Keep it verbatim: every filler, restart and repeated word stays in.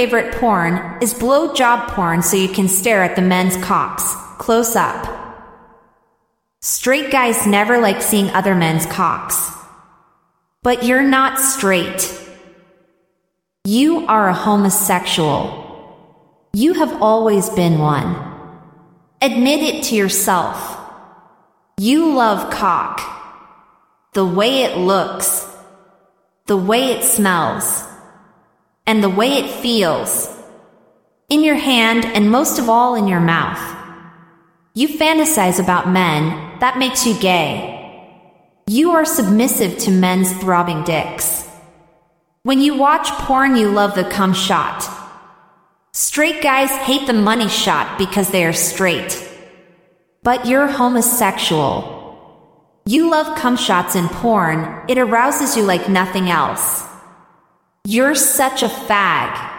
favorite porn is blowjob porn, so you can stare at the men's cocks close up. Straight guys never like seeing other men's cocks. But you're not straight. You are a homosexual. You have always been one. Admit it to yourself. You love cock. The way it looks, the way it smells, and the way it feels. In your hand, and most of all in your mouth. You fantasize about men. That makes you gay. You are submissive to men's throbbing dicks. When you watch porn, you love the cum shot. Straight guys hate the money shot because they are straight. But you're homosexual. You love cum shots in porn. It arouses you like nothing else. You're such a fag.